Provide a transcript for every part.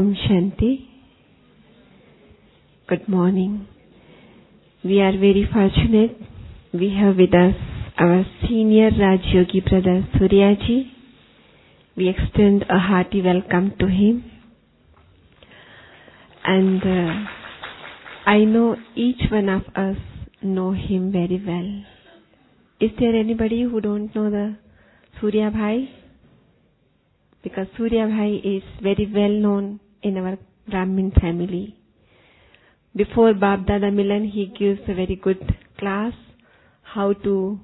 Om Shanti. Good morning. We are very fortunate. We have with us our senior Rajyogi brother Suryaji. We extend a hearty welcome to him. And I know each one of us know him very well. Is there anybody who don't know the Surya Bhai? Because Surya Bhai is very well known in our Brahmin family. Before Bab Dada Milan, he gives a very good class how to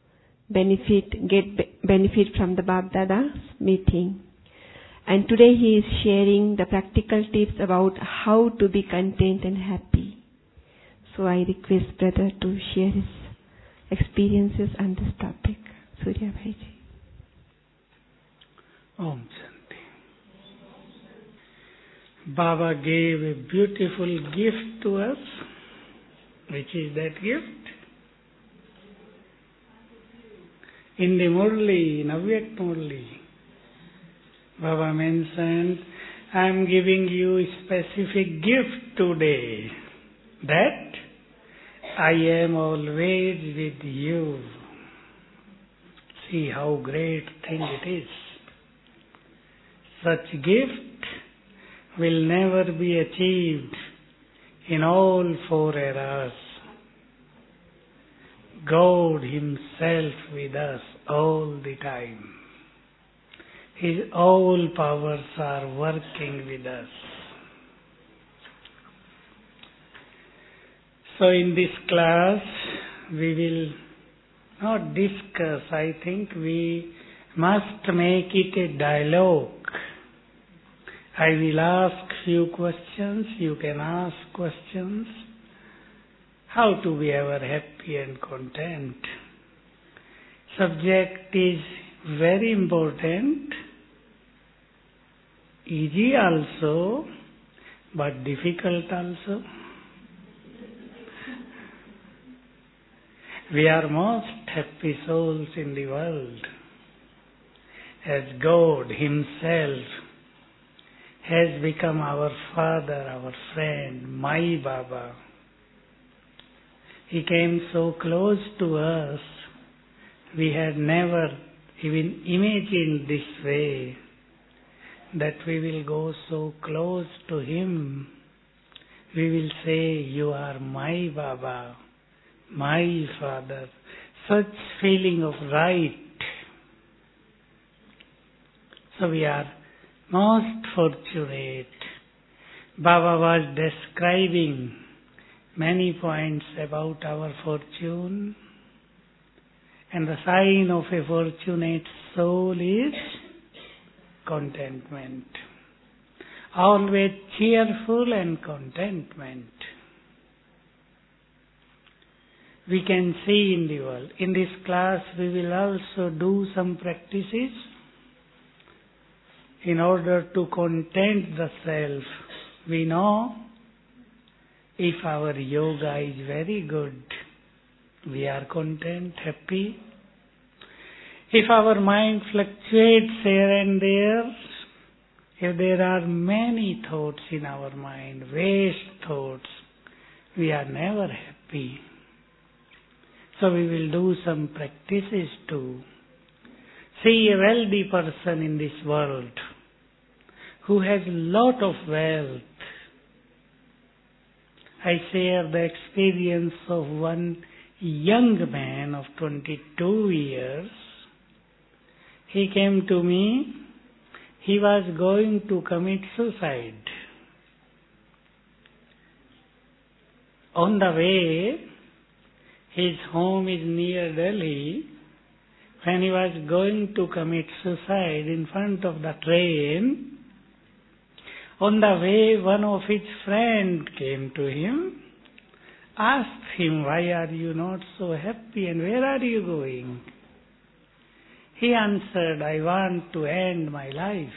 get benefit from the Bab Dada's meeting. And today he is sharing the practical tips about how to be content and happy. So I request brother to share his experiences on this topic. Surya Bhai ji. Om Shanti. Baba gave a beautiful gift to us. Which is that gift? In the Murli, Navyak Murli, Baba mentioned, I am giving you a specific gift today, that I am always with you. See how great thing it is. Such gift will never be achieved in all four eras. God Himself with us all the time. His all powers are working with us. So in this class we will not discuss. I think we must make it a dialogue. I will ask few questions, you can ask questions. How to be ever happy and content. Subject is very important, easy also, but difficult also. We are most happy souls in the world, as God Himself has become our Father, our friend, my Baba. He came so close to us, we had never even imagined this way, that we will go so close to Him. We will say, you are my Baba, my Father. Such feeling of right. So we are most fortunate. Baba was describing many points about our fortune, and the sign of a fortunate soul is contentment. Always cheerful and contentment. We can see in the world. In this class we will also do some practices in order to content the self. We know if our yoga is very good, we are content, happy. If our mind fluctuates here and there, if there are many thoughts in our mind, waste thoughts, we are never happy. So we will do some practices too. See a wealthy person in this world who has a lot of wealth. I share the experience of one young man of 22 years. He came to me. He was going to commit suicide. On the way, his home is near Delhi. When he was going to commit suicide in front of the train, on the way, one of his friends came to him, asked him, why are you not so happy and where are you going? He answered, I want to end my life.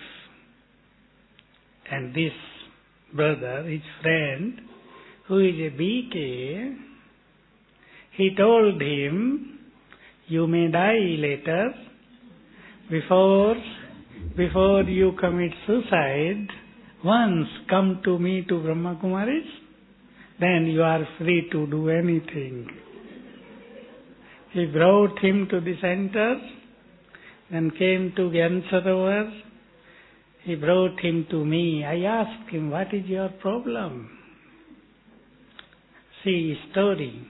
And this brother, his friend, who is a BK, he told him, you may die later. Before you commit suicide, once come to me to Brahma Kumaris, then you are free to do anything. He brought him to the center, then came to Gyan Sarovar. He brought him to me. I asked him, what is your problem? See, story.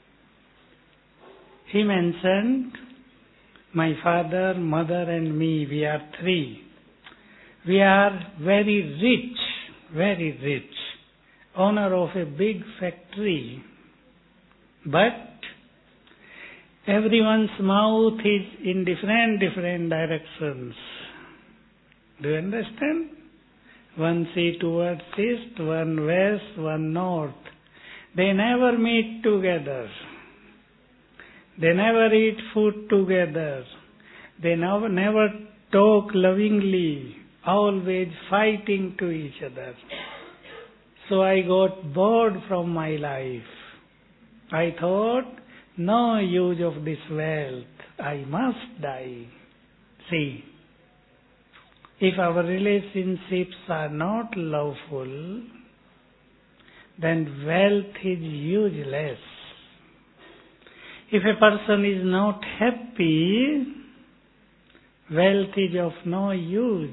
He mentioned, my father, mother and me, we are three. We are very rich, owner of a big factory. But everyone's mouth is in different directions. Do you understand? One see towards east, one west, one north. They never meet together. They never eat food together. They never talk lovingly, always fighting to each other. So I got bored from my life. I thought, no use of this wealth. I must die. See, if our relationships are not loveful, then wealth is useless. If a person is not happy, wealth is of no use.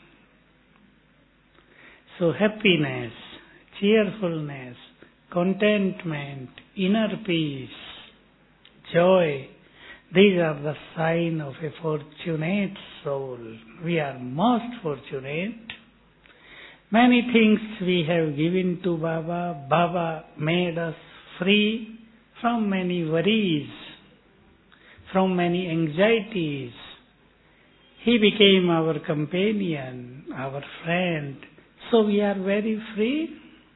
So happiness, cheerfulness, contentment, inner peace, joy, these are the sign of a fortunate soul. We are most fortunate. Many things we have given to Baba. Baba made us free from many worries, from many anxieties. He became our companion, our friend. So we are very free.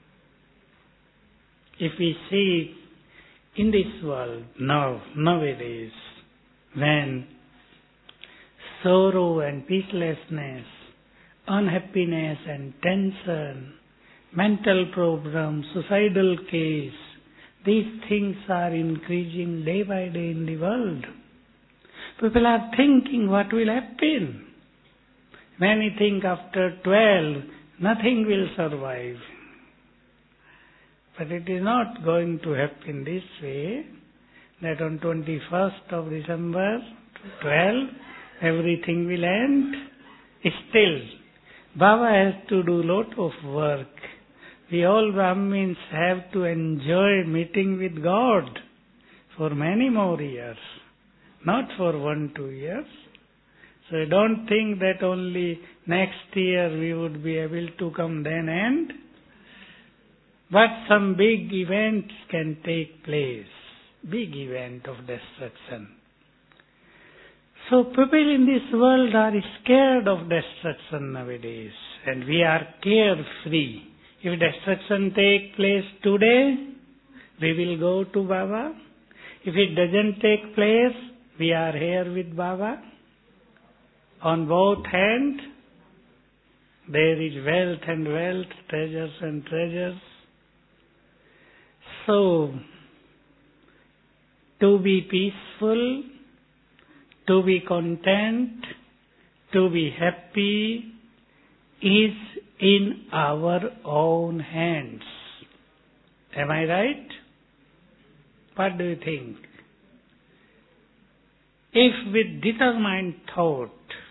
If we see in this world nowadays, when sorrow and peacelessness, unhappiness and tension, mental problems, suicidal case, these things are increasing day by day in the world. People are thinking what will happen. Many think after 12, nothing will survive. But it is not going to happen this way, that on 21st of December, 12, everything will end. Still, Baba has to do lot of work. We all Brahmins have to enjoy meeting with God for many more years, not for 1-2 years. So don't think that only next year we would be able to come then end. But some big events can take place, big event of destruction. So people in this world are scared of destruction nowadays, and we are carefree. If destruction take place today, we will go to Baba. If it doesn't take place, we are here with Baba. On both hands, there is wealth and wealth, treasures and treasures. So, to be peaceful, to be content, to be happy is in our own hands. Am I right? What do you think? If with determined thought,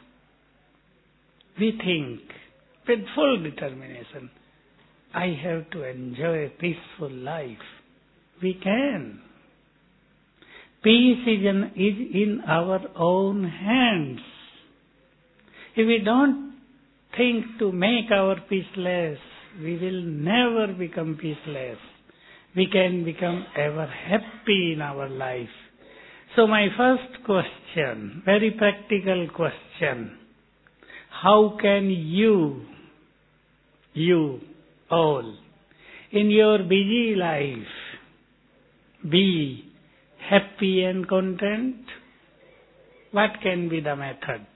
we think with full determination, I have to enjoy a peaceful life, we can. Peace is in our own hands. If we don't think to make our peaceless, we will never become peaceless. We can become ever happy in our life. So my first question, very practical question, how can you all, in your busy life, be happy and content? What can be the method?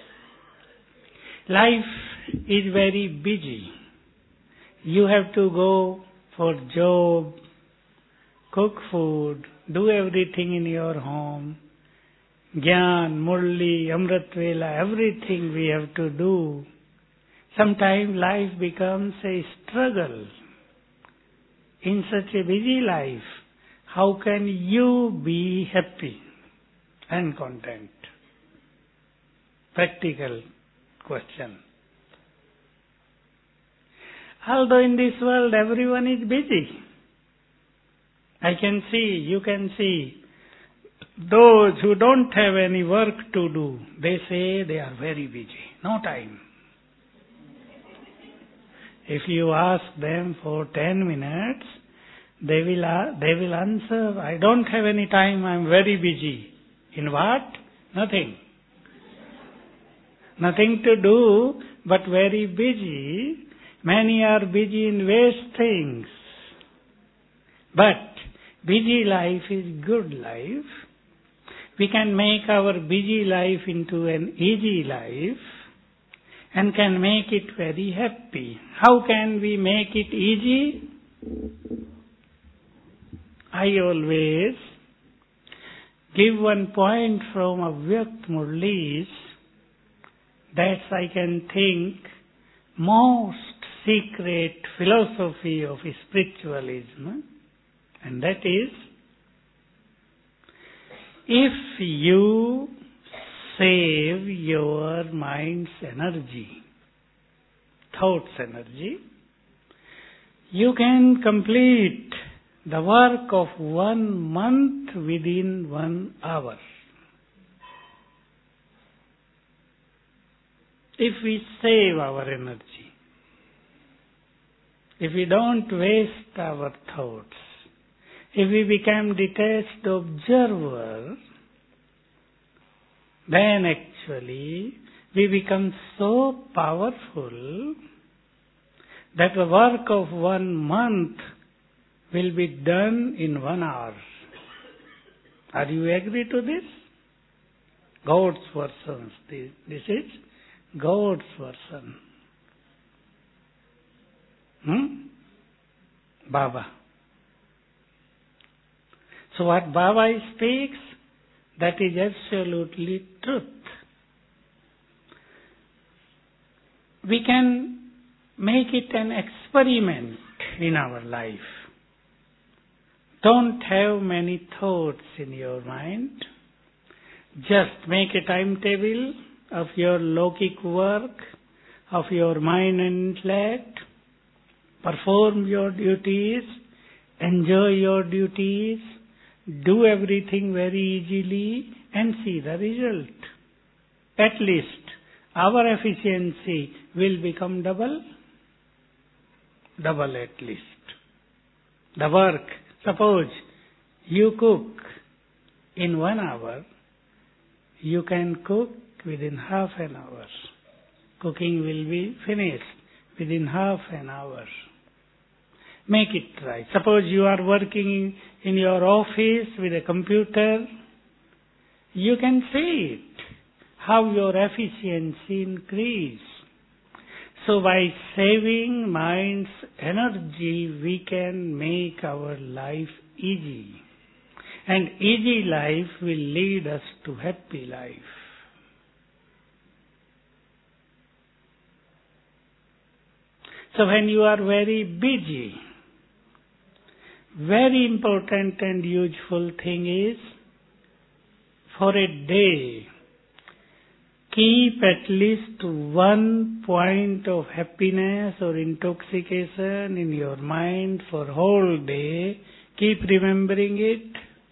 Life is very busy. You have to go for job, cook food, do everything in your home. Gyan, Murli, Amrit Vela, everything we have to do. Sometimes life becomes a struggle. In such a busy life, how can you be happy and content? Practical question. Although in this world everyone is busy, I can see, you can see, those who don't have any work to do, they say they are very busy, no time. If you ask them for 10 minutes, they will answer, I don't have any time, I am very busy. In what? Nothing. Nothing to do, but very busy. Many are busy in waste things. But busy life is good life. We can make our busy life into an easy life and can make it very happy. How can we make it easy? I always give one point from Avyakt Murli's that I can think most secret philosophy of spiritualism, and that is, if you save your mind's energy, thoughts energy, you can complete the work of 1 month within 1 hour. If we save our energy, if we don't waste our thoughts, if we become detached observer, then actually we become so powerful that the work of 1 month will be done in 1 hour. Are you agree to this? God's version. This is God's version. Baba. So what Baba speaks, that is absolutely truth. We can make it an experiment in our life. Don't have many thoughts in your mind. Just make a timetable of your Lokic work, of your mind and intellect. Perform your duties, enjoy your duties, do everything very easily and see the result. At least our efficiency will become double at least. The work, suppose you cook in 1 hour, you can cook within half an hour. Cooking will be finished within half an hour. Make it right. Suppose you are working in your office with a computer, you can see it, how your efficiency increase. So by saving mind's energy, we can make our life easy. And easy life will lead us to happy life. So when you are very busy, very important and useful thing is, for a day, keep at least 1 point of happiness or intoxication in your mind for whole day. Keep remembering it.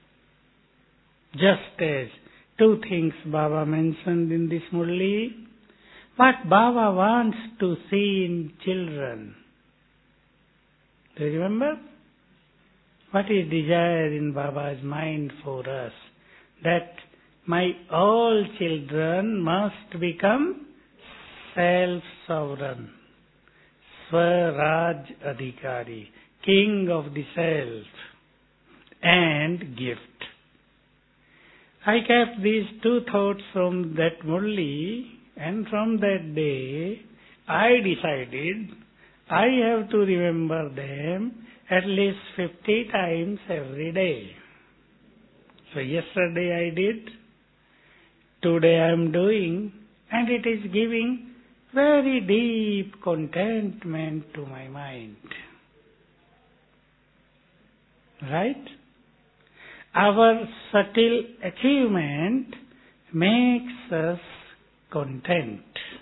Just as 2 things Baba mentioned in this Murli. What Baba wants to see in children. Do you remember? What is desire in Baba's mind for us? That my all children must become self-sovereign, Swaraj Adhikari, king of the self, and gift. I kept these 2 thoughts from that Murli, and from that day I decided I have to remember them at least 50 times every day. So yesterday I did, today I am doing, and it is giving very deep contentment to my mind. Right? Our subtle achievement makes us content.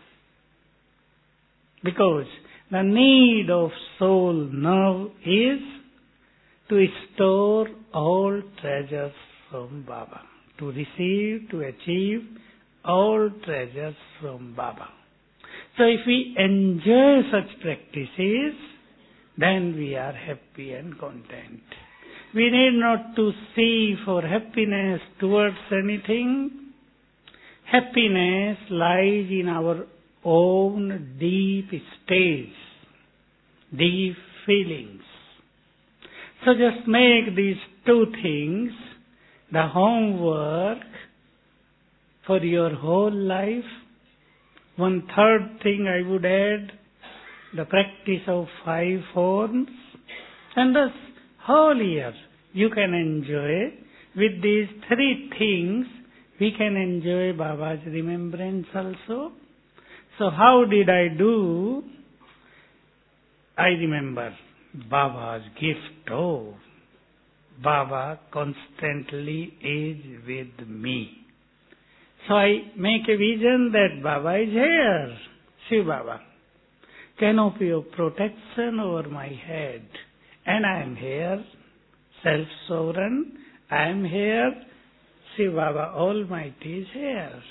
Because the need of soul now is to store all treasures from Baba, to receive, to achieve all treasures from Baba. So if we enjoy such practices, then we are happy and content. We need not to see for happiness towards anything. Happiness lies in our own deep states, deep feelings. So just make these two things the homework for your whole life. One third thing I would add, the practice of 5 forms. And thus, whole year you can enjoy. With these 3 things, we can enjoy Baba's remembrance also. So how did I do? I remember Baba's gift. Oh, Baba constantly is with me. So I make a vision that Baba is here. Shiv Baba. Canopy of protection over my head. And I am here, self-sovereign. I am here. Shiv Baba Almighty is here.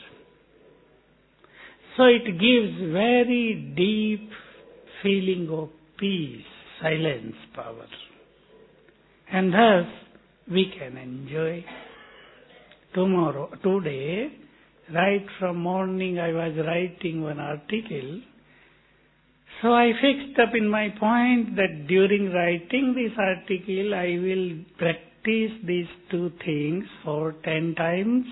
So it gives very deep feeling of peace, silence, power. And thus we can enjoy. Today, right from morning I was writing one article. So I fixed up in my point that during writing this article I will practice these 2 things for 10 times.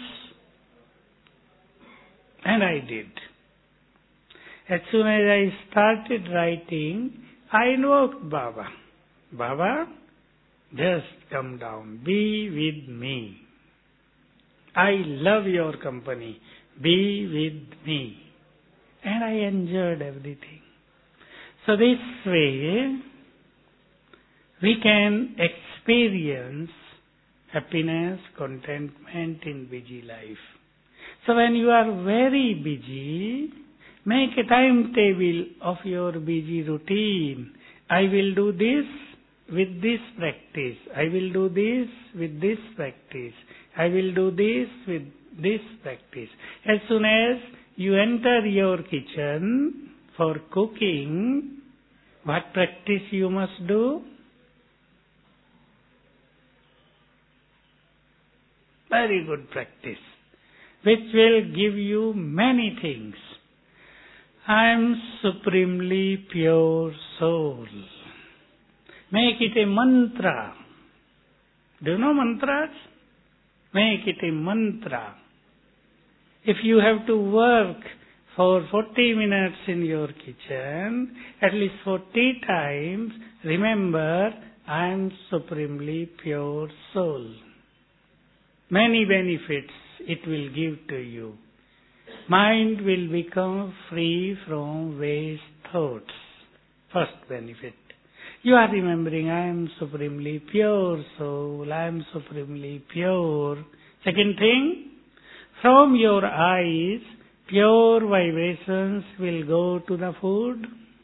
And I did. As soon as I started writing, I invoked Baba. Baba, just come down. Be with me. I love your company. Be with me. And I enjoyed everything. So this way, we can experience happiness, contentment in busy life. So when you are very busy, make a timetable of your busy routine. I will do this with this practice. I will do this with this practice. I will do this with this practice. As soon as you enter your kitchen for cooking, what practice you must do? Very good practice, which will give you many things. I am supremely pure soul. Make it a mantra. Do you know mantras? Make it a mantra. If you have to work for 40 minutes in your kitchen, at least 40 times, remember, I am supremely pure soul. Many benefits it will give to you. Mind will become free from waste thoughts. First benefit. You are remembering, I am supremely pure soul, I am supremely pure. Second thing, from your eyes, pure vibrations will go to the food.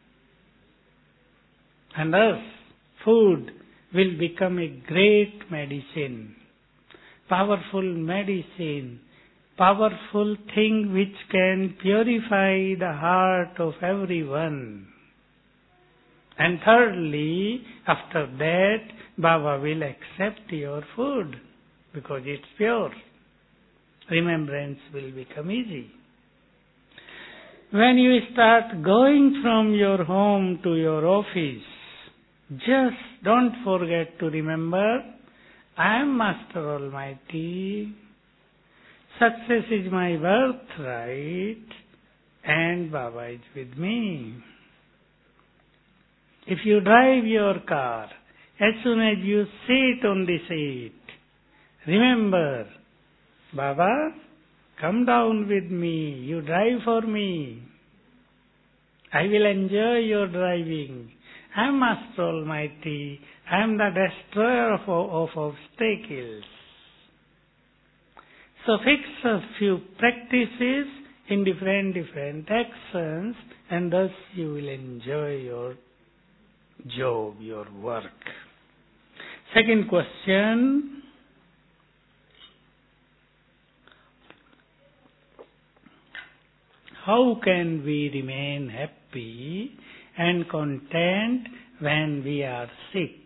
And thus, food will become a great medicine. Powerful medicine. Powerful thing which can purify the heart of everyone. And thirdly, after that, Baba will accept your food because it's pure. Remembrance will become easy. When you start going from your home to your office, just don't forget to remember, I am Master Almighty. Success is my birthright and Baba is with me. If you drive your car, as soon as you sit on the seat, remember, Baba, come down with me, you drive for me. I will enjoy your driving. I am Master Almighty. I am the destroyer of obstacles. So fix a few practices in different actions, and thus you will enjoy your job, your work. Second question. How can we remain happy and content when we are sick?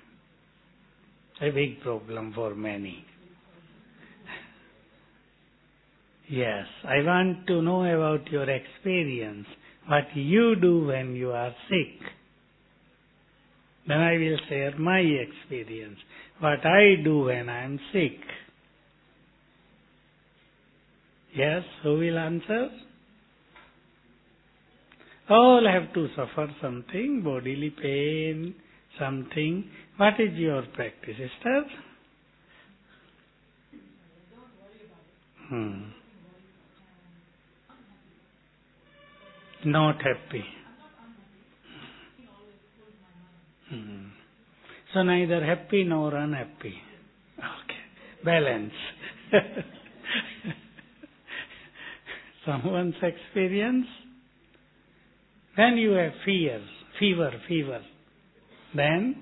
A big problem for many. Yes, I want to know about your experience, what you do when you are sick. Then I will share my experience, what I do when I am sick. Yes, who will answer? All have to suffer something, bodily pain, something. What is your practice, sister? Not happy. So neither happy nor unhappy. Okay. Balance. Someone's experience? When you have fever, then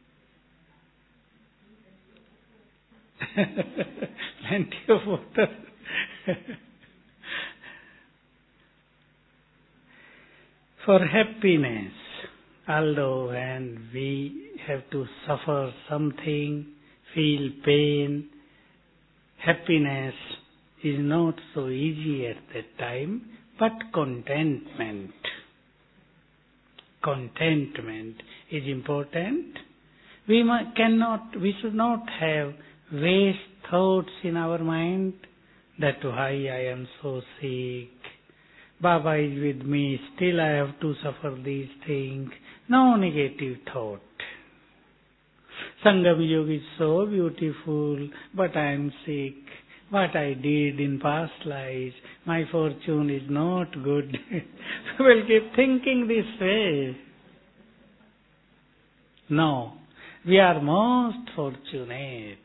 plenty of water. For happiness, although when we have to suffer something, feel pain, happiness is not so easy at that time, but contentment. Contentment is important. We should not have waste thoughts in our mind that why I am so sick, Baba is with me, still I have to suffer these things. No negative thought. Sangam Yoga is so beautiful, but I am sick. What I did in past lives, my fortune is not good. We'll keep thinking this way. No, we are most fortunate.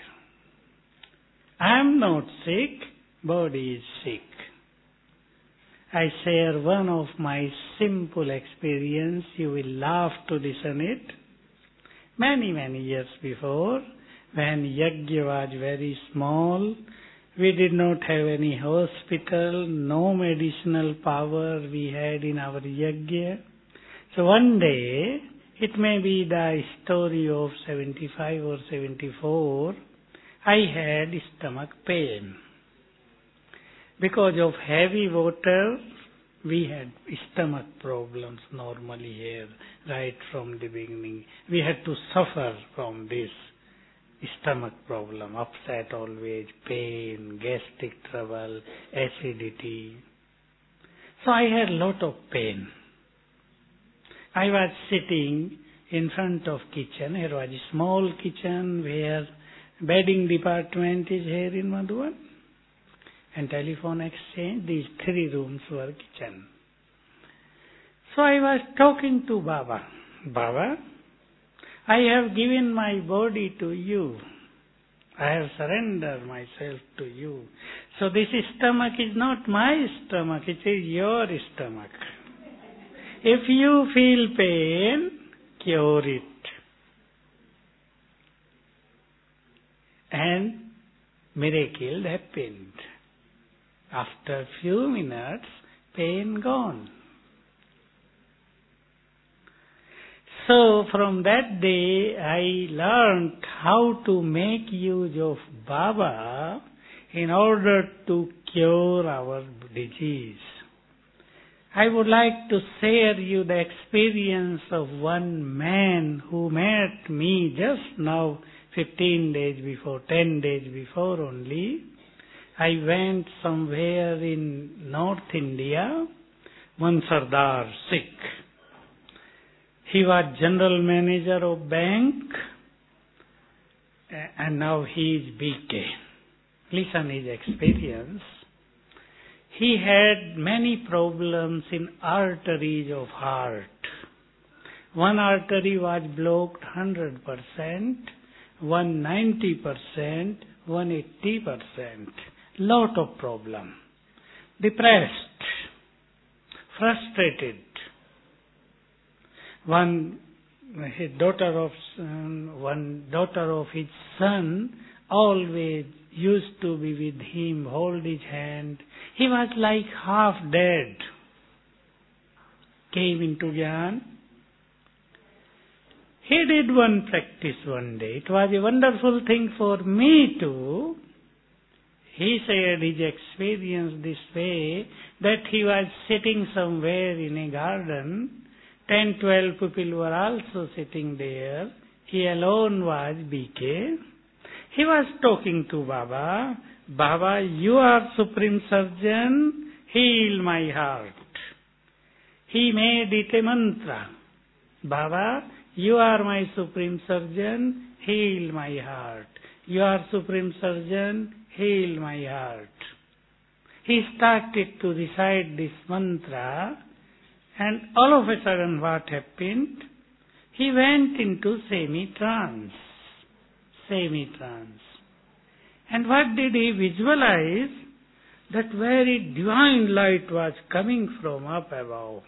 I am not sick, body is sick. I share one of my simple experience. You will laugh to listen it. Many years before, when Yajna was very small, we did not have any hospital, no medicinal power we had in our Yajna. So one day, it may be the story of 75 or 74, I had stomach pain. Because of heavy water, we had stomach problems normally here, right from the beginning. We had to suffer from this stomach problem, upset always, pain, gastric trouble, acidity. So I had lot of pain. I was sitting in front of kitchen. Here was a small kitchen where bedding department is here in Madhuban. And telephone exchange, these 3 rooms were kitchen. So I was talking to Baba. Baba, I have given my body to you. I have surrendered myself to you. So this stomach is not my stomach, it is your stomach. If you feel pain, cure it. And miracle happened. After few minutes, pain gone. So from that day, I learned how to make use of Baba in order to cure our disease. I would like to share you the experience of one man who met me just now, 15 days before, 10 days before only. I went somewhere in North India, one Sardar, sick. He was general manager of bank, and now he is BK. Listen his experience. he had many problems in arteries of heart. One artery was blocked 100%, one 90%, one 80%. Lot of problem. Depressed, frustrated. One daughter of his son always used to be with him, hold his hand. He was like half dead. Came into Gyan. He did one practice one day. It was a wonderful thing for me too. He shared his experience this way, that he was sitting somewhere in a garden. 10, 12 people were also sitting there. He alone was BK. He was talking to Baba. Baba, you are Supreme Surgeon, heal my heart. He made it a mantra. Baba, you are my Supreme Surgeon, heal my heart. You are Supreme Surgeon, heal my heart. He started to recite this mantra, and all of a sudden what happened? He went into semi-trance. Semi-trance. And what did he visualize? That very divine light was coming from up above,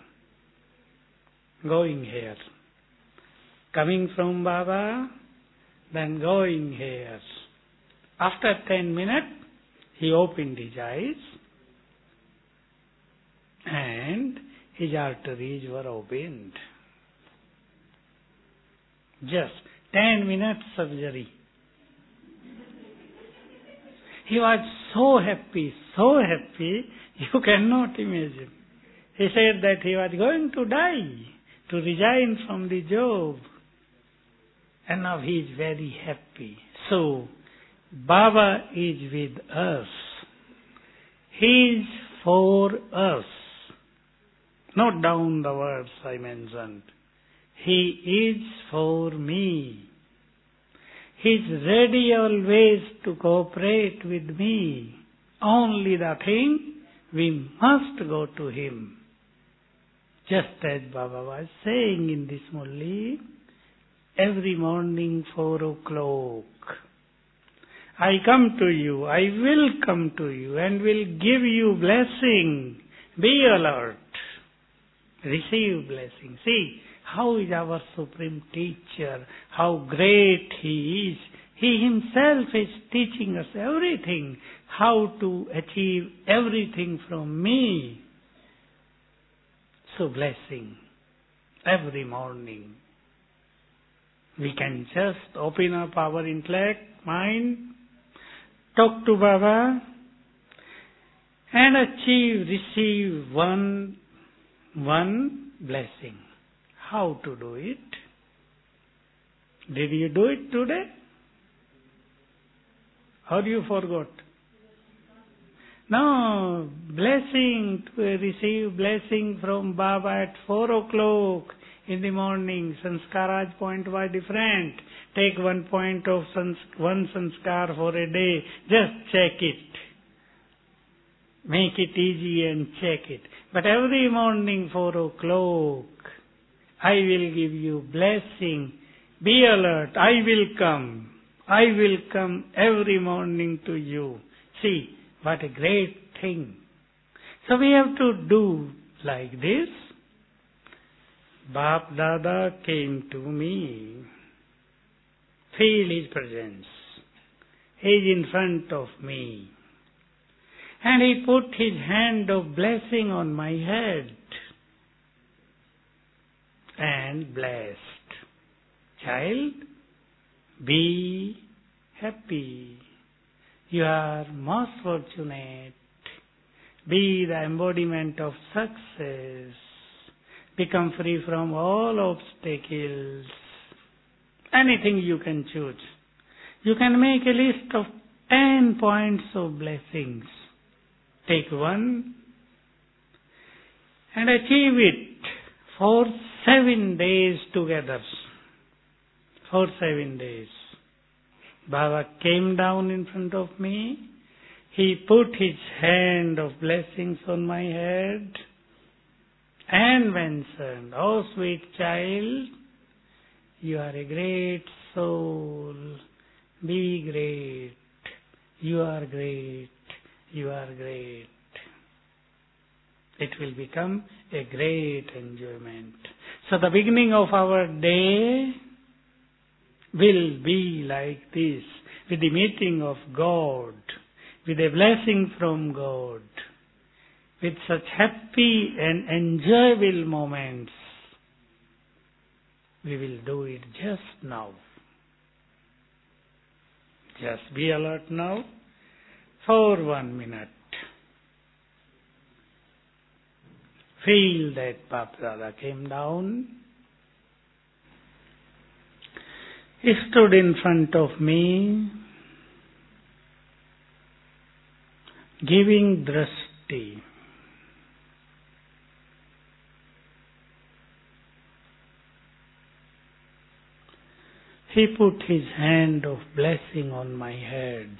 going here. Coming from Baba, then going here. After 10 minutes, he opened his eyes, and his arteries were opened. Just 10 minutes surgery. He was so happy, you cannot imagine. He said that he was going to die, to resign from the job. And now he is very happy. So, Baba is with us. He is for us. Note down the words I mentioned. He is for me. He is ready always to cooperate with me. Only the thing, we must go to him. Just as Baba was saying in this Murli, every morning 4 o'clock, I come to you, I will come to you and will give you blessing. Be alert. Receive blessing. See how is our Supreme Teacher, how great He is. He Himself is teaching us everything, how to achieve everything from me. So blessing every morning. We can just open up our intellect, mind, talk to Baba, and receive one blessing. How to do it? Did you do it today? Or you forgot? No, blessing, to receive blessing from Baba at 4 o'clock in the morning. Sanskaraj point was different. Take 1 point of one sanskar for a day. Just check it. Make it easy and check it. But every morning 4 o'clock, I will give you blessing. Be alert. I will come. I will come every morning to you. See, what a great thing. So we have to do like this. Bap Dada came to me. Feel his presence. He is in front of me. And he put his hand of blessing on my head. And blessed. Child, be happy. You are most fortunate. Be the embodiment of success. Become free from all obstacles. Anything you can choose. You can make a list of 10 points of blessings. Take one and achieve it for 7 days together. For 7 days. Baba came down in front of me, He put his hand of blessings on my head and mentioned, "Oh sweet child, you are a great soul. Be great. You are great. You are great." It will become a great enjoyment. So the beginning of our day will be like this, with the meeting of God, with a blessing from God, with such happy and enjoyable moments. We will do it just now. Just be alert now for 1 minute. Feel that Bap Dada came down, he stood in front of me, giving drashti. He put his hand of blessing on my head.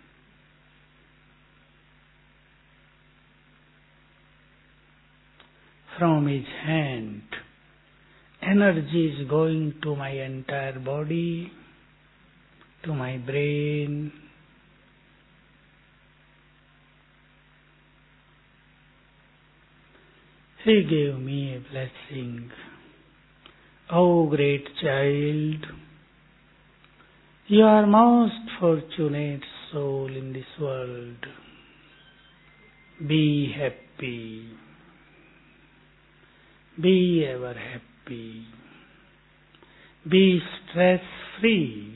From his hand, energy is going to my entire body, to my brain. He gave me a blessing. "Oh great child, you are most fortunate soul in this world. Be happy. Be ever happy. Be stress-free."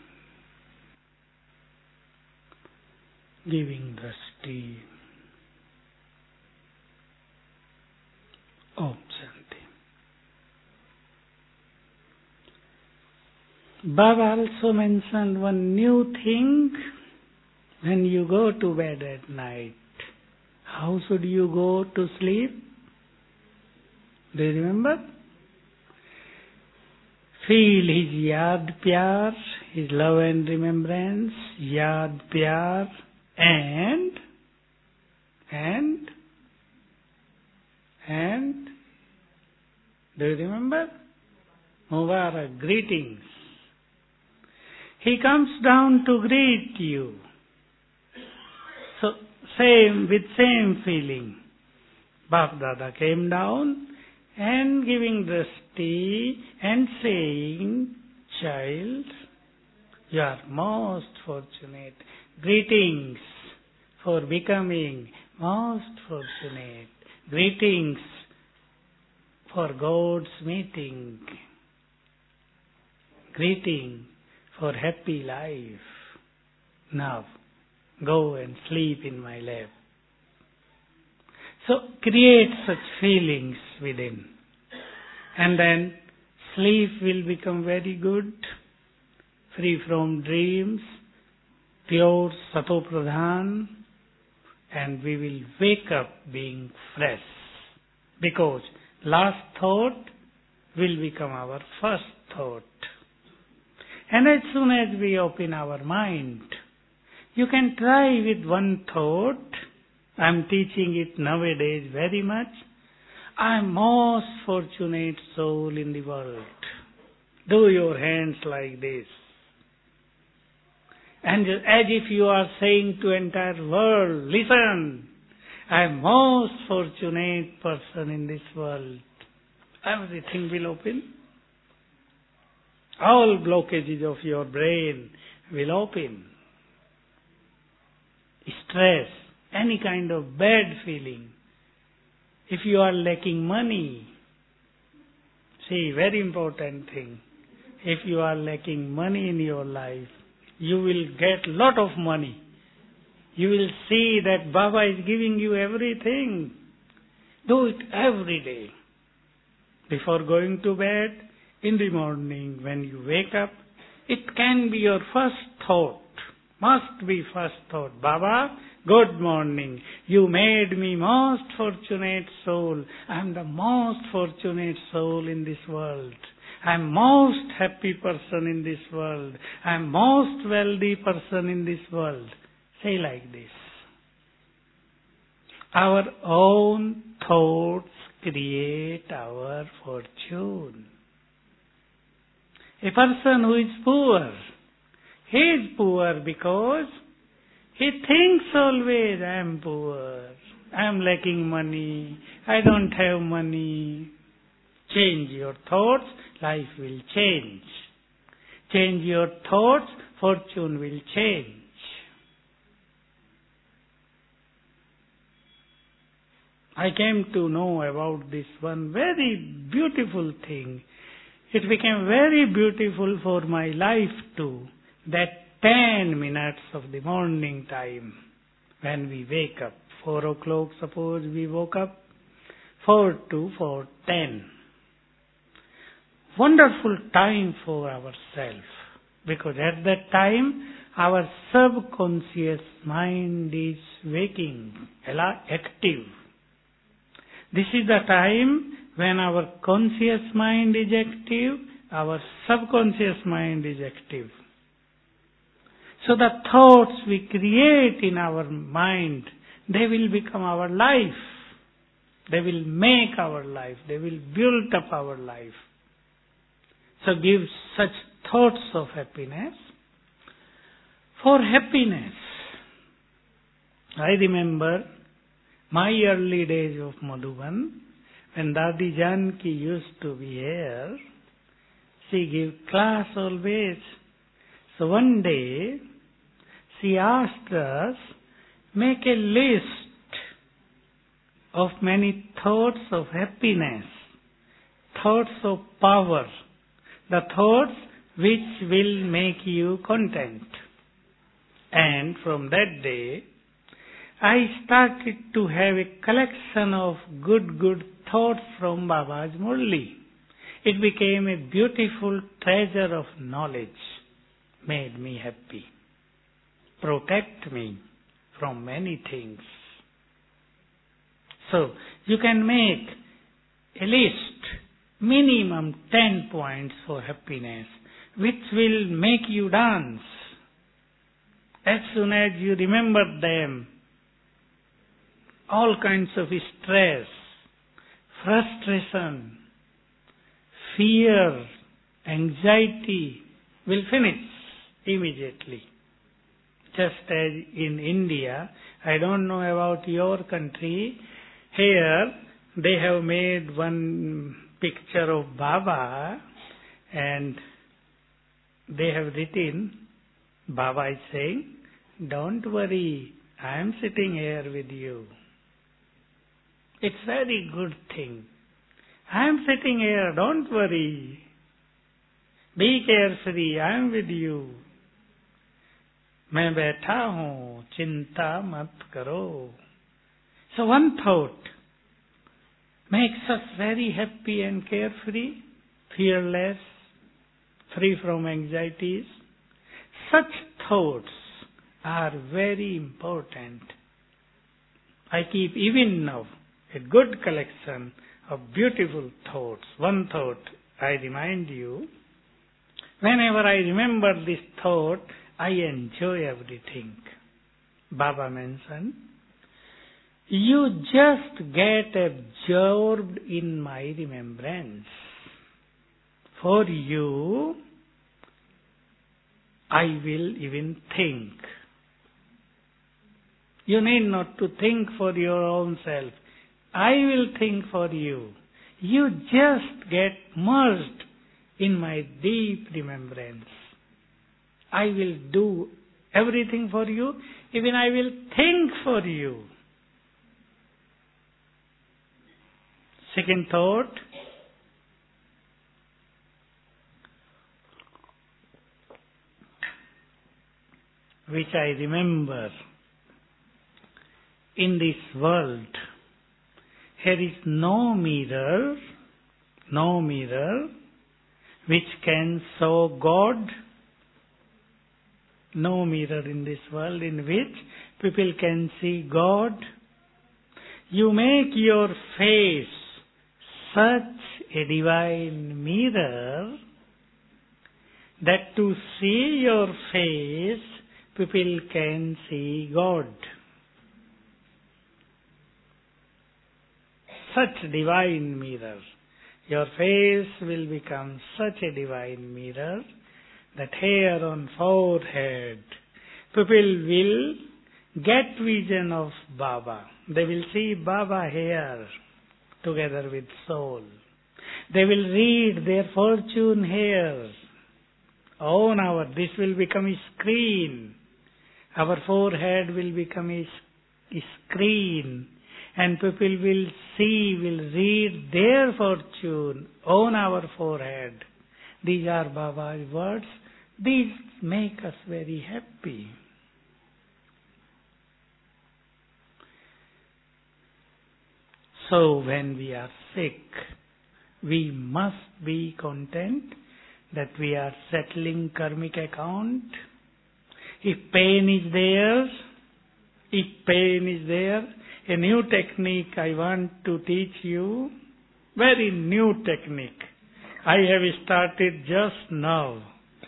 Giving drashti. Om Shanti. Baba also mentioned one new thing. When you go to bed at night, how should you go to sleep? Do you remember? Feel his yad pyar, his love and remembrance, yad pyar, and do you remember? Mubarak, greetings. He comes down to greet you. So with same feeling, Bap Dada came down and giving drashti and saying, "Child, you are most fortunate. Greetings for becoming most fortunate. Greetings for God's meeting. Greeting for happy life. Now, go and sleep in my lap." So create such feelings within. And then sleep will become very good, free from dreams, pure Sato Pradhan, and we will wake up being fresh. Because last thought will become our first thought. And as soon as we open our mind, you can try with one thought. I am teaching it nowadays very much. I am most fortunate soul in the world. Do your hands like this. And as if you are saying to entire world, "Listen, I am most fortunate person in this world." Everything will open. All blockages of your brain will open. Stress, any kind of bad feeling. If you are lacking money, see, very important thing. If you are lacking money in your life, you will get lot of money. You will see that Baba is giving you everything. Do it every day. Before going to bed, in the morning when you wake up, it can be your first thought. Must be first thought. "Baba, good morning. You made me most fortunate soul. I am the most fortunate soul in this world. I am most happy person in this world. I am most wealthy person in this world." Say like this. Our own thoughts create our fortune. A person who is poor, he is poor because he thinks always, I am poor, I am lacking money, I don't have money. Change your thoughts, life will change. Change your thoughts, fortune will change. I came to know about this one very beautiful thing. It became very beautiful for my life too. That 10 minutes of the morning time when we wake up. 4 o'clock, suppose we woke up. 4 to 4:10. Wonderful time for ourselves. Because at that time, our subconscious mind is waking, active. This is the time when our conscious mind is active, our subconscious mind is active. So the thoughts we create in our mind, they will become our life. They will make our life. They will build up our life. So give such thoughts of happiness. For happiness, I remember my early days of Madhuban, when Dadi Janki used to be here, she gave class always. So one day, she asked us, make a list of many thoughts of happiness, thoughts of power, the thoughts which will make you content. And from that day, I started to have a collection of good thoughts from Baba's Murli. It became a beautiful treasure of knowledge, made me happy, protect me from many things. So, you can make a list, minimum 10 points for happiness, which will make you dance. As soon as you remember them, all kinds of stress, frustration, fear, anxiety will finish immediately. Just as in India, I don't know about your country, here they have made one picture of Baba and they have written, Baba is saying, don't worry, I am sitting here with you. It's very good thing. I am sitting here, don't worry. Be carefree, I am with you. मैं बैठा हूँ, चिंता मत करो. So one thought makes us very happy and carefree, fearless, free from anxieties. Such thoughts are very important. I keep even now a good collection of beautiful thoughts. One thought I remind you. Whenever I remember this thought, I enjoy everything. Baba mentioned, you just get absorbed in my remembrance. For you, I will even think. You need not to think for your own self. I will think for you. You just get merged in my deep remembrance. I will do everything for you, even I will think for you. Second thought, which I remember, in this world, here is no mirror which can show God. No mirror in this world in which people can see God. You make your face such a divine mirror that to see your face, people can see God. such divine mirror. Your face will become such a divine mirror that hair on forehead, people will get vision of Baba. They will see Baba here together with soul. They will read their fortune here. This will become a screen. Our forehead will become a screen. And people will see, will read their fortune on our forehead. These are Baba's words. These make us very happy. So when we are sick, we must be content that we are settling karmic account. If pain is there, a new technique I want to teach you, very new technique. I have started just now.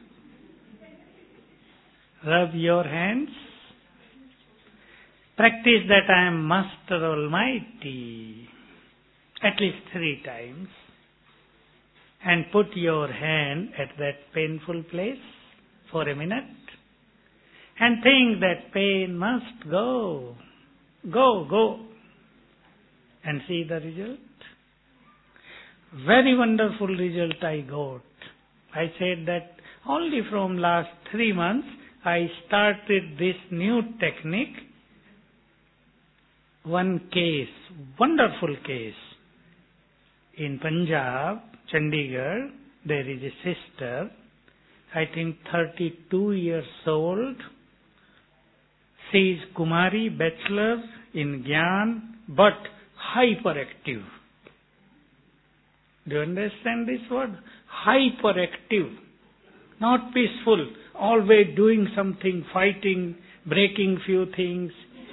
Rub your hands. Practice that I am Master Almighty at least 3 times. And put your hand at that painful place for a minute. And think that pain must go. Go. And see the result. Very wonderful result I got. I said that only from last 3 months I started this new technique. One case, wonderful case. In Punjab, Chandigarh, there is a sister, I think 32 years old. She is Kumari, bachelor in Gyan, but hyperactive. Do you understand this word? Hyperactive. Not peaceful. Always doing something, fighting, breaking few things.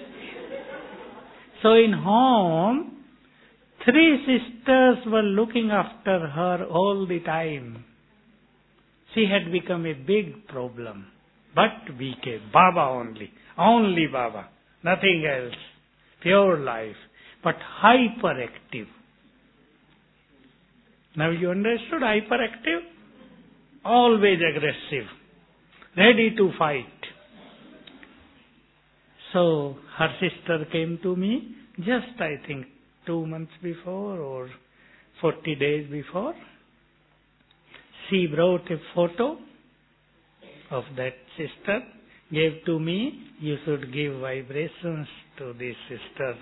So in home, 3 sisters were looking after her all the time. She had become a big problem. But BK, Baba only Baba, nothing else. Pure life, but hyperactive. Now you understood hyperactive? Always aggressive, ready to fight. So her sister came to me just I think 2 months before or 40 days before. She brought a photo of that sister, gave to me. You should give vibrations to this sister.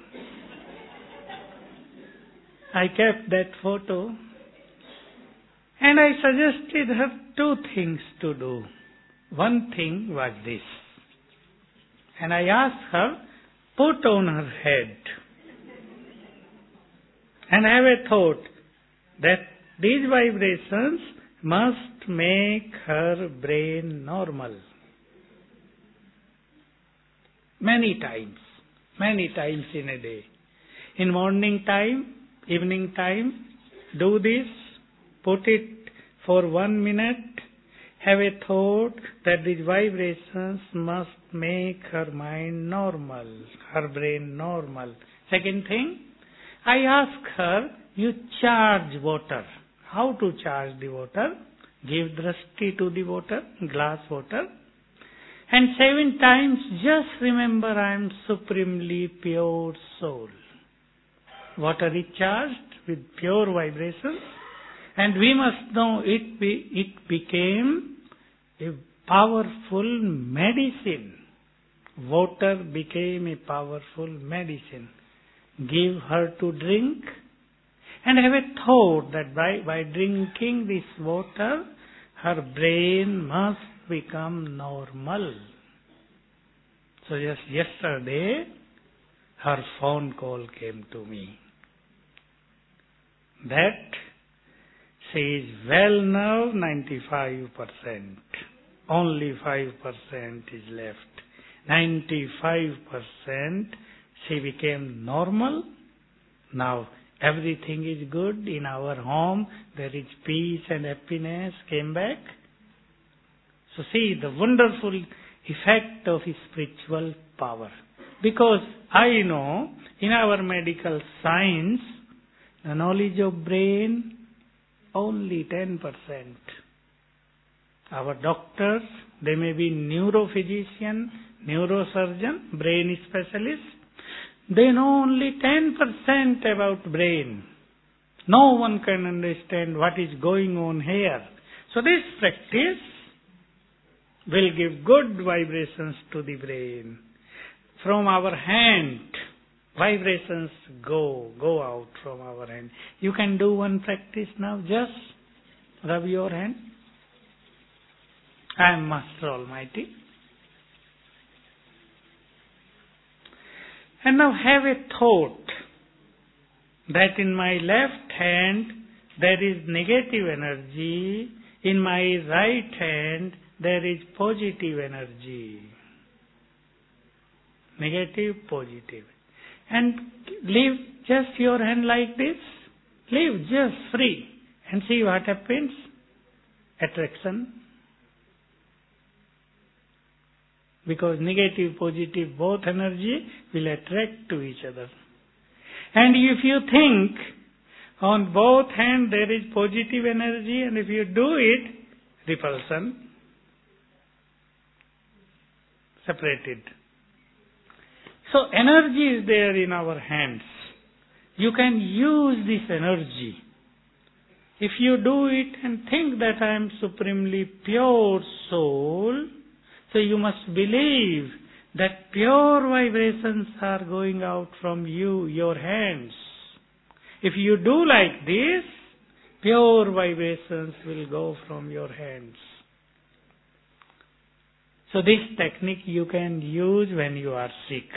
I kept that photo and I suggested her 2 things to do. One thing was this. And I asked her, put on her head and have a thought that these vibrations must make her brain normal. Many times in a day. In morning time, evening time, do this, put it for 1 minute, have a thought that these vibrations must make her mind normal, her brain normal. Second thing, I ask her, you charge water. How to charge the water? Give drashti to the water, glass water. And 7 times just remember I am supremely pure soul. Water is charged with pure vibrations. And we must know it became a powerful medicine. Water became a powerful medicine. Give her to drink and have a thought that by drinking this water, her brain must become normal. So just yesterday, her phone call came to me. That she is well now, 95%. Only 5% is left. 95% she became normal. Now everything is good in our home. There is peace and happiness came back. So see the wonderful effect of spiritual power. Because I know in our medical science, The knowledge of brain, only 10%. Our doctors, they may be neurophysician, neurosurgeon, brain specialist. They know only 10% about brain. No one can understand what is going on here. So this practice will give good vibrations to the brain. From our hand, vibrations go out from our hand. You can do one practice now. Just rub your hand. I am Master Almighty. And now have a thought that in my left hand there is negative energy, in my right hand there is positive energy. Negative, positive. And leave just your hand like this. Leave just free and see what happens. Attraction. Because negative, positive, both energy will attract to each other. And if you think on both hands there is positive energy, and if you do it, repulsion, separated. So energy is there in our hands. You can use this energy. If you do it and think that I am supremely pure soul, so you must believe that pure vibrations are going out from you, your hands. If you do like this, pure vibrations will go from your hands. So this technique you can use when you are sick.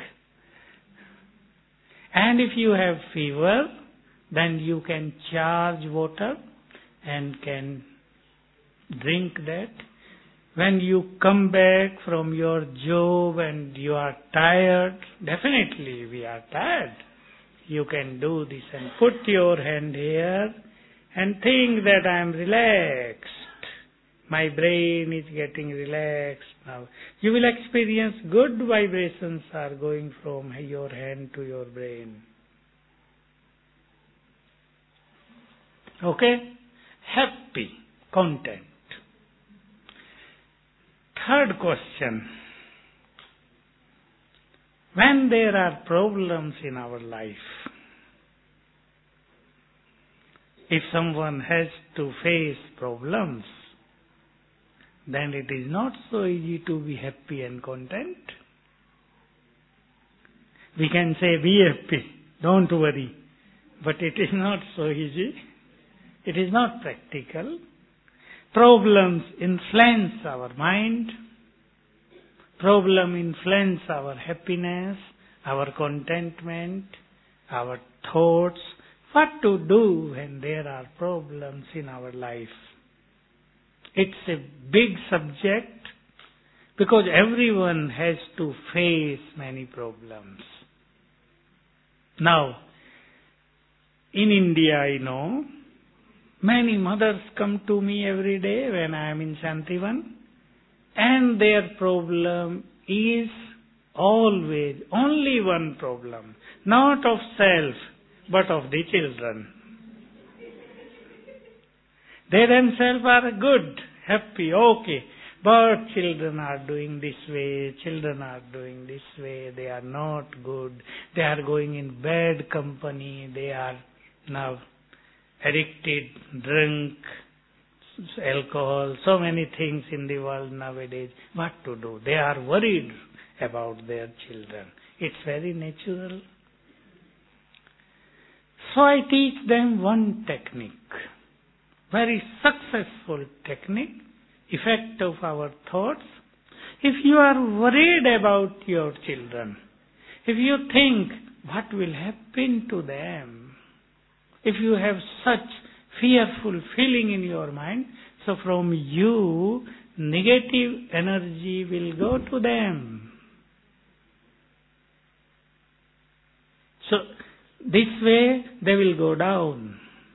And if you have fever, then you can charge water and can drink that. When you come back from your job and you are tired, definitely we are tired. You can do this and put your hand here and think that I am relaxed. My brain is getting relaxed now. You will experience good vibrations are going from your hand to your brain. Okay? Happy, content. Third question. When there are problems in our life, if someone has to face problems, then it is not so easy to be happy and content. We can say, be happy, don't worry. But it is not so easy. It is not practical. Problems influence our mind. Problem influence our happiness, our contentment, our thoughts. What to do when there are problems in our life? It's a big subject because everyone has to face many problems. Now, in India, I know, many mothers come to me every day when I am in Shantivan, and their problem is always only one problem, not of self, but of the children. They themselves are good, happy, okay, but children are doing this way, children are doing this way, they are not good, they are going in bad company, they are now addicted, drink, alcohol, so many things in the world nowadays. What to do? They are worried about their children. It's very natural. So I teach them one technique, very successful technique, effect of our thoughts. If you are worried about your children, if you think what will happen to them, if you have such fearful feeling in your mind, so from you, negative energy will go to them. So, this way they will go down.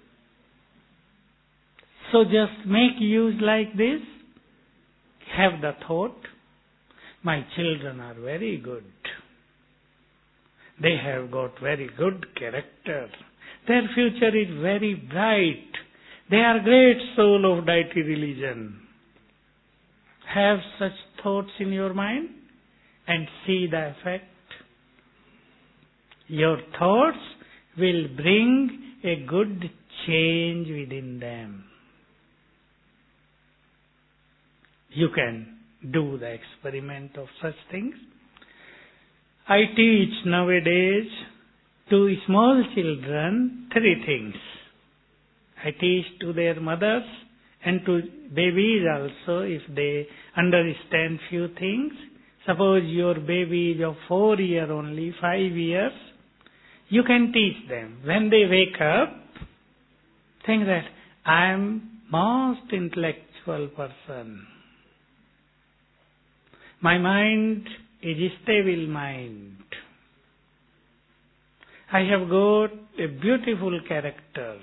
So just make use like this. Have the thought, my children are very good. They have got very good character. Their future is very bright. They are great soul of deity religion. Have such thoughts in your mind and see the effect. Your thoughts will bring a good change within them. You can do the experiment of such things. I teach nowadays to small children 3 things. I teach to their mothers and to babies also, if they understand few things. Suppose your baby is of 4 years only, 5 years, you can teach them. When they wake up, think that I am most intellectual person. My mind is a stable mind. I have got a beautiful character.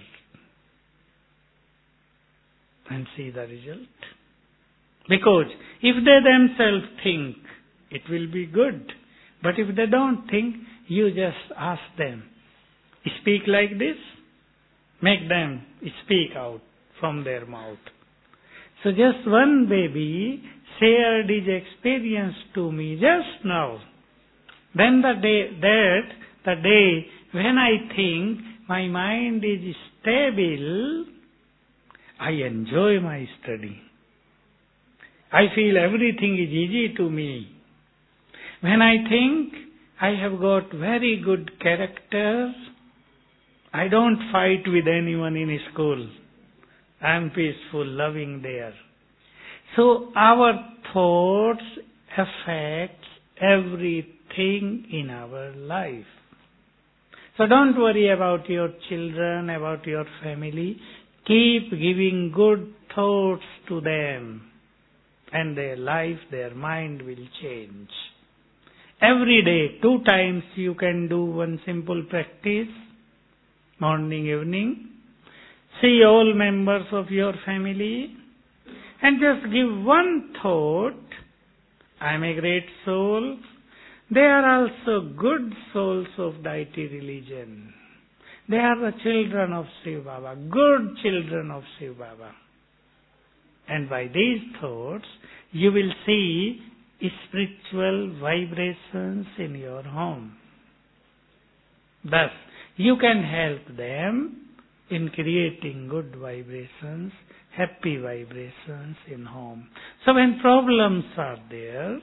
And see the result. Because if they themselves think, it will be good. But if they don't think, you just ask them, speak like this. Make them speak out from their mouth. So just one baby shared his experience to me just now. Then the day when I think my mind is stable, I enjoy my study. I feel everything is easy to me. When I think I have got very good character, I don't fight with anyone in school. I am peaceful, loving there. So our thoughts affect everything in our life. So don't worry about your children, about your family. Keep giving good thoughts to them, and their life, their mind will change. Every day, 2 times you can do one simple practice, morning, evening. See all members of your family and just give one thought, I am a great soul. They are also good souls of deity religion. They are the children of Shiv Baba, good children of Shiv Baba. And by these thoughts, you will see spiritual vibrations in your home. Thus, you can help them in creating good vibrations, happy vibrations in home. So when problems are there,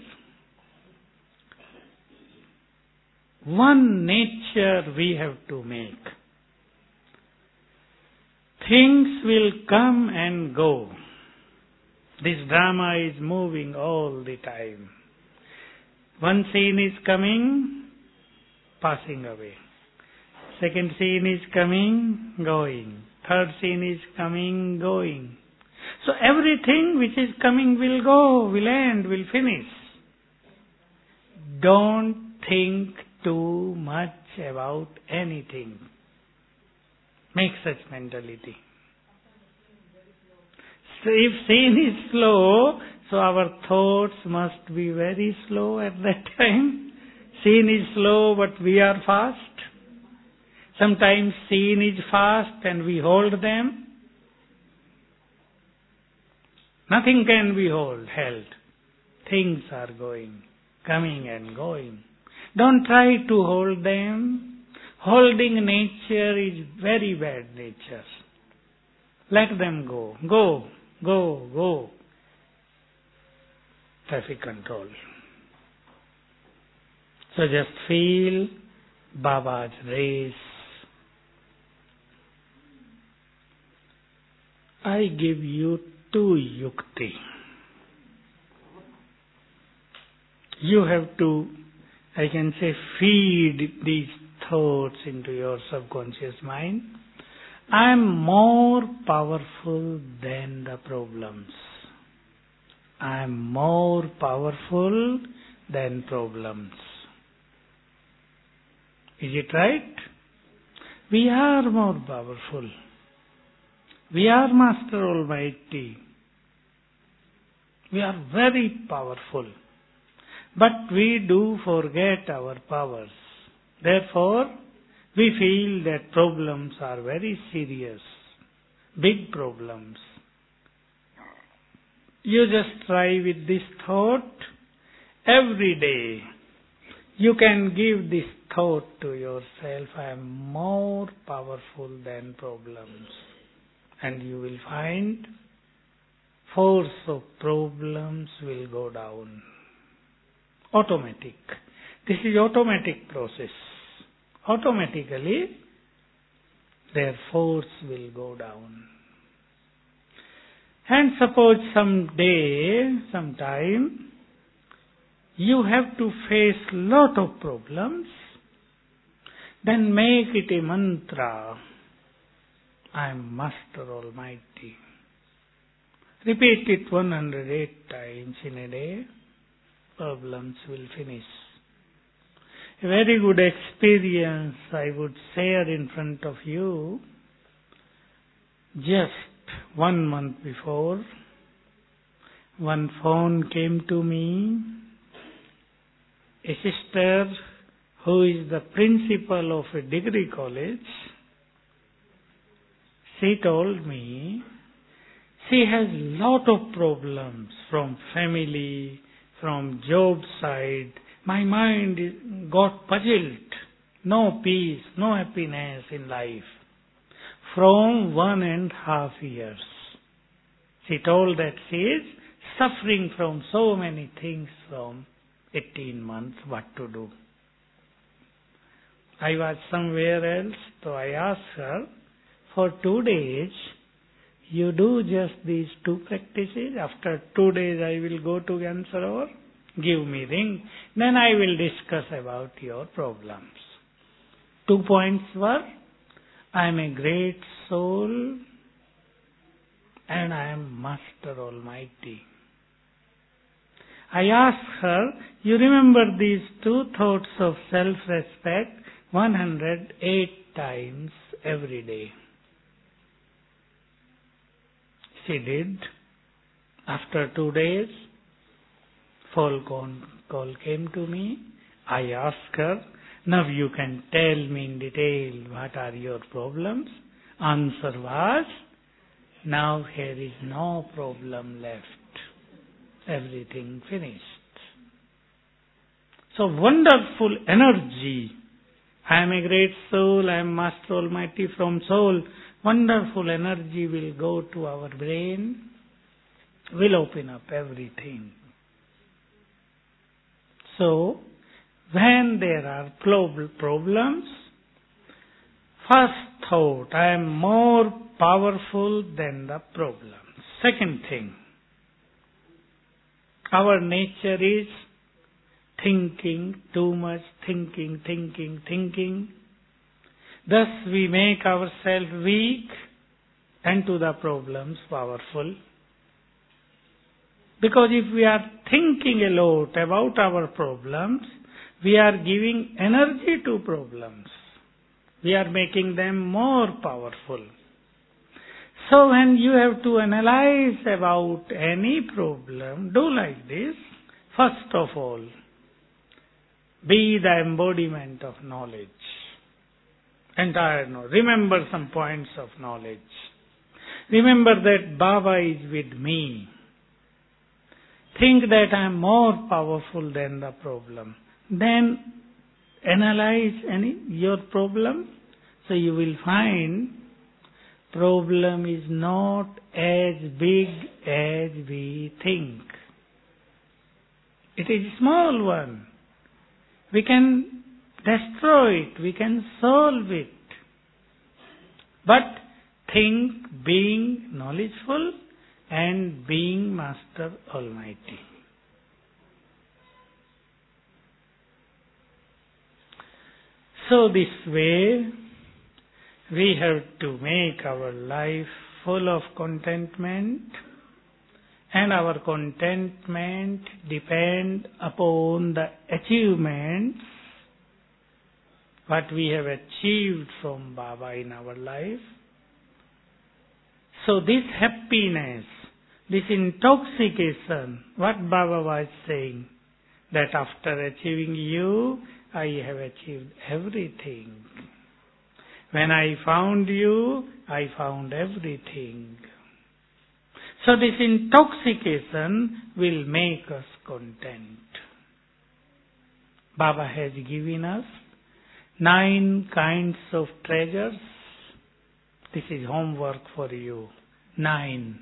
one nature we have to make. Things will come and go. This drama is moving all the time. One scene is coming, passing away. Second scene is coming, going. Third scene is coming, going. So everything which is coming will go, will end, will finish. Don't think too much about anything. Make such mentality. So if scene is slow, so our thoughts must be very slow at that time. Scene is slow, but we are fast. Sometimes scene is fast and we hold them. Nothing can be held. Things are going, coming and going. Don't try to hold them. Holding nature is very bad nature. Let them go. Go, go, go. Traffic control. So just feel Baba's rays. I give you 2 yukti. You have to, I can say, feed these thoughts into your subconscious mind. I am more powerful than the problems. I am more powerful than problems. Is it right? We are more powerful. We are Master Almighty. We are very powerful. But we do forget our powers. Therefore, we feel that problems are very serious, big problems. You just try with this thought every day. You can give this thought to yourself, I am more powerful than problems. And you will find force of problems will go down. Automatic. This is automatic process. Automatically, their force will go down. And suppose sometime, you have to face lot of problems, then make it a mantra. I am Master Almighty. Repeat it 108 times in a day. Problems will finish. A very good experience I would share in front of you. Just 1 month before, one phone came to me. A sister who is the principal of a degree college, she told me she has lot of problems from family, from job side. My mind got puzzled. No peace, no happiness in life. From 1.5 years. She told that she is suffering from so many things from 18 months, what to do. I was somewhere else, so I asked her, for 2 days, you do just these 2 practices. After 2 days, I will go to Gansarovar. Give me ring. Then I will discuss about your problems. 2 points were, I am a great soul and I am Master Almighty. I asked her, you remember these 2 thoughts of self-respect 108 times every day. She did. After 2 days, phone call came to me. I asked her, now you can tell me in detail what are your problems. Answer was, now here is no problem left. Everything finished. So wonderful energy. I am a great soul, I am Master Almighty from soul. Wonderful energy will go to our brain, will open up everything. So, when there are problems, first thought, I am more powerful than the problem. Second thing, our nature is thinking too much, thinking. Thus we make ourselves weak and to the problems powerful. Because if we are thinking a lot about our problems, we are giving energy to problems. We are making them more powerful. So when you have to analyze about any problem, do like this. First of all, be the embodiment of knowledge. Entire knowledge. Remember some points of knowledge. Remember that Baba is with me. Think that I am more powerful than the problem. Then analyze your problem. So you will find problem is not as big as we think. It is a small one. We can destroy it. We can solve it. But think being knowledgeful and being Master Almighty. So this way, we have to make our life full of contentment, and our contentment depend upon the achievements what we have achieved from Baba in our life. So this happiness, this intoxication, what Baba was saying, that after achieving you, I have achieved everything. When I found you, I found everything. So this intoxication will make us content. Baba has given us 9 kinds of treasures. This is homework for you. 9.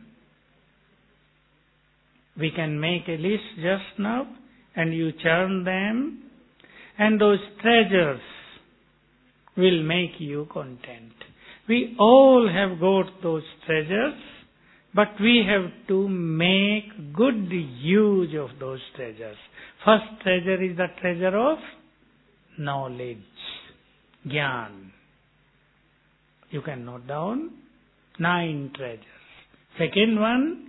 We can make a list just now and you churn them, and those treasures will make you content. We all have got those treasures, but we have to make good use of those treasures. First treasure is the treasure of knowledge, Gyan. You can note down 9 treasures. Second one,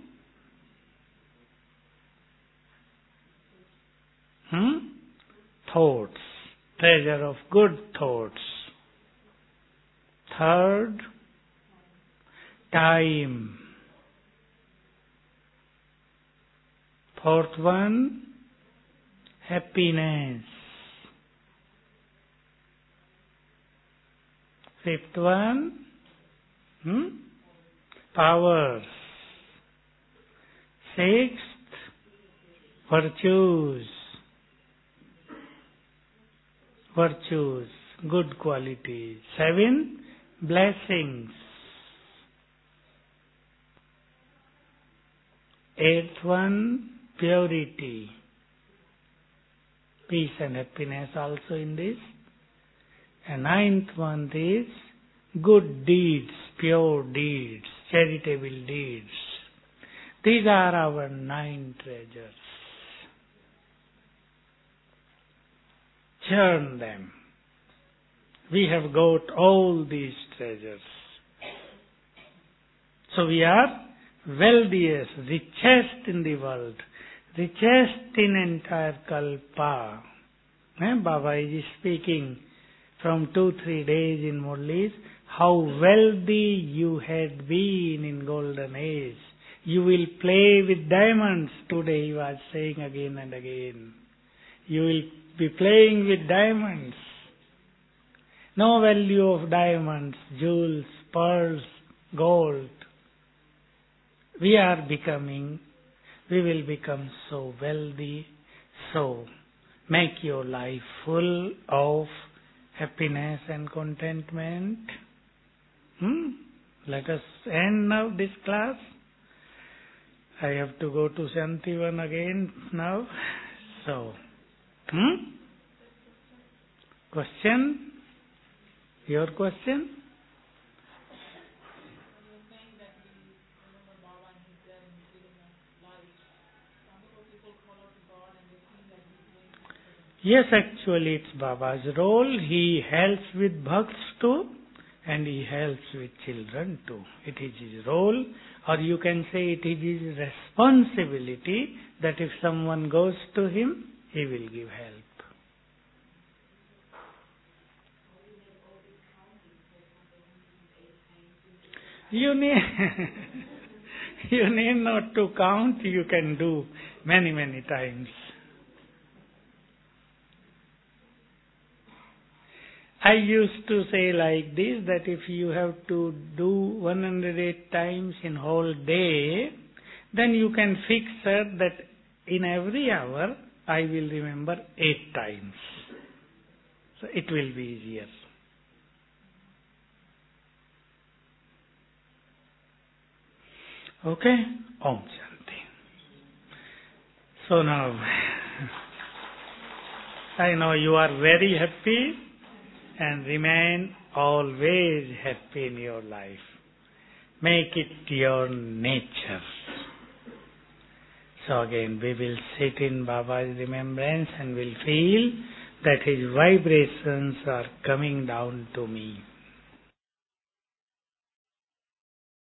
thoughts, treasure of good thoughts. Third, time. Fourth one, happiness. Fifth one, powers. Sixth, virtues. Virtues, good qualities. 7, blessings. 8th one, purity. Peace and happiness also in this. And 9th one is good deeds, pure deeds, charitable deeds. These are our 9 treasures. Churn them. We have got all these treasures. So we are wealthiest, richest in the world, richest in entire Kalpa. Baba is speaking from 2-3 days in Murlis, how wealthy you had been in golden age. You will play with diamonds. Today he was saying again and again. You will be playing with diamonds. No value of diamonds, jewels, pearls, gold. We will become so wealthy. So make your life full of happiness and contentment. Let us end now this class. I have to go to Shantivan again now. So, question? Your question? Yes, actually it's Baba's role. He helps with bhakts too, and he helps with children too. It is his role, or you can say it is his responsibility that if someone goes to him, he will give help. You need not to count, you can do many, many times. I used to say like this, that if you have to do 108 times in whole day, then you can fix it that in every hour I will remember 8 times. So it will be easier. Okay? Om Shanti. So now, I know you are very happy, and remain always happy in your life. Make it your nature. So again, we will sit in Baba's remembrance and will feel that his vibrations are coming down to me.